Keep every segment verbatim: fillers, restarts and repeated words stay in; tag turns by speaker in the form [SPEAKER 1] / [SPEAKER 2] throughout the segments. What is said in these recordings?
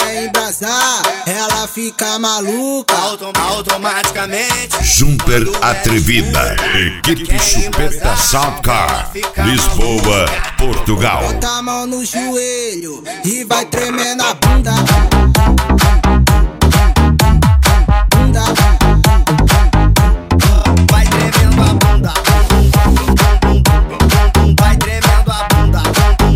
[SPEAKER 1] quer embrasar, ela fica maluca.
[SPEAKER 2] Autom automaticamente.
[SPEAKER 3] Super Atrevida, equipe Chupeta Soundcar, Lisboa, Portugal.
[SPEAKER 1] Bota a mão no joelho e vai tremer na bunda. Bunda.
[SPEAKER 2] Vai tremendo a bunda. Vai tremendo a bunda.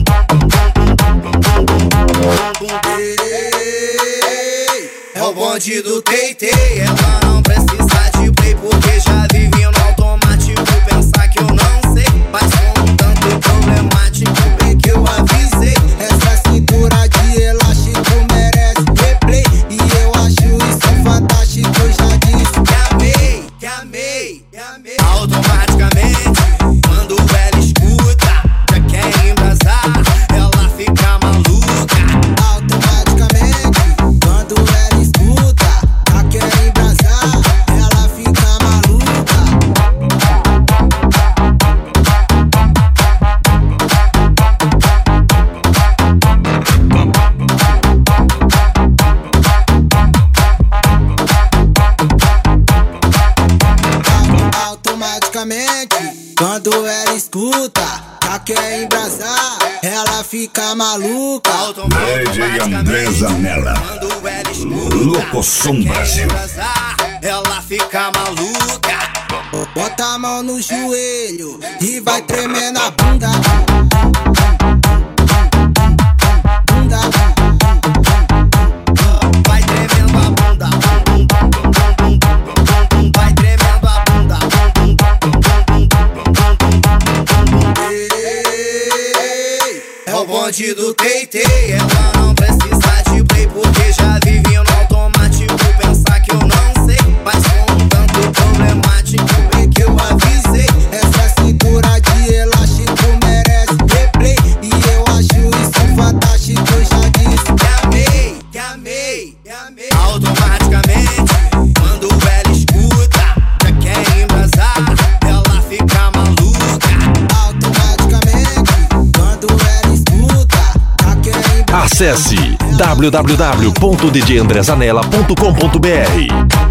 [SPEAKER 2] É o bonde do Teitei. Ela não precisa de play porque já vive no automático. Pensar que eu não sei, mas com um tanto problemático, bem que eu avisei.
[SPEAKER 1] Essa cintura de elástico merece replay, e eu acho isso fantástico. Eu já disse
[SPEAKER 2] que amei, que amei, que amei. Automaticamente, quando ela escuta, já quer embrasar, ela fica maluca.
[SPEAKER 1] Automaticamente, quando ela escuta, já quer embrasar, ela fica maluca. Automaticamente, quando ela escuta, já quer embrasar, ela fica maluca.
[SPEAKER 3] D J André Zanella,
[SPEAKER 2] Quando ela escuta,
[SPEAKER 3] Locosom
[SPEAKER 2] já quer
[SPEAKER 3] Brasil.
[SPEAKER 2] embrasar, ela fica maluca.
[SPEAKER 1] Bota a mão no joelho e vai tremer na bunda. Bunda.
[SPEAKER 2] Vai tremendo a bunda. Vai tremendo a bunda. É o bonde do Teitei. Ela não precisa de play porque já vive no automático. Pensar que eu não sei, mas com um tanto problemático, bem que eu avisei.
[SPEAKER 1] Essa cintura de elástico merece replay, e eu acho isso fantástico. Eu já disse
[SPEAKER 2] Que amei, que amei, que amei. Automaticamente, quando ela escuta, já quer embrasar, ela fica maluca.
[SPEAKER 1] automaticamente, quando ela escuta, já quer embrasar.
[SPEAKER 4] Acesse w w w ponto d j andré zanella ponto com ponto b r.